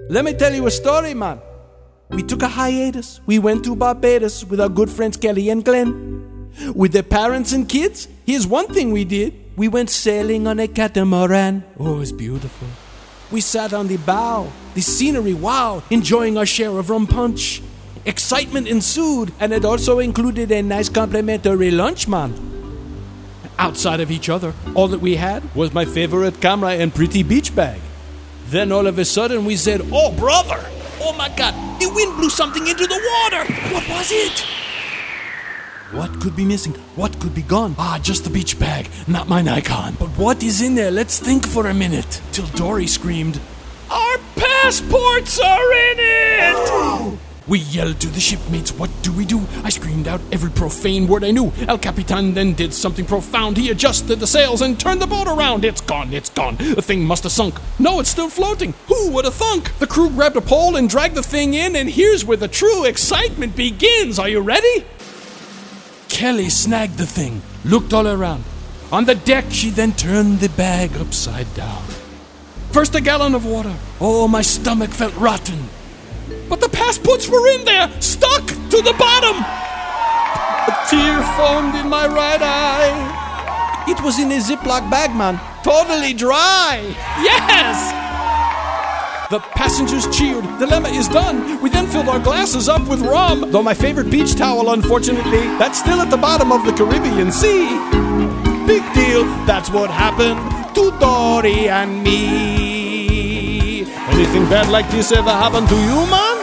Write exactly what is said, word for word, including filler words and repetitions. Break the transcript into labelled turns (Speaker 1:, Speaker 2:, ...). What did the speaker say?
Speaker 1: Let me tell you a story, man. We took a hiatus. We went to Barbados with our good friends Kelly and Glenn. With their parents and kids, here's one thing we did. We went sailing on a catamaran. Oh, it was beautiful. We sat on the bow. The scenery, wow, enjoying our share of rum punch. Excitement ensued, and it also included a nice complimentary lunch, man. Outside of each other, all that we had was my favorite camera and pretty beach bag. Then all of a sudden we said, "Oh, brother! Oh my God! The wind blew something into the water! What was it?" What could be missing? What could be gone? Ah, just the beach bag, not my Nikon. But what is in there? Let's think for a minute. Till Dory screamed, "Our passports are in it!" We yelled to the shipmates, "What do we do?" I screamed out every profane word I knew. El Capitan then did something profound. He adjusted the sails and turned the boat around. It's gone, it's gone. The thing must have sunk. No, it's still floating. Who would have thunk? The crew grabbed a pole and dragged the thing in, and here's where the true excitement begins. Are you ready? Kelly snagged the thing, looked all around. On the deck, she then turned the bag upside down. First a gallon of water. Oh, my stomach felt rotten. But the passports were in there, stuck to the bottom. A tear formed in my right eye. It was in a Ziploc bag, man. Totally dry. Yes! The passengers cheered. The dilemma is done. We then filled our glasses up with rum. Though my favorite beach towel, unfortunately, that's still at the bottom of the Caribbean Sea. Big deal. That's what happened to Dory and me. Anything bad like this ever happened to you, man?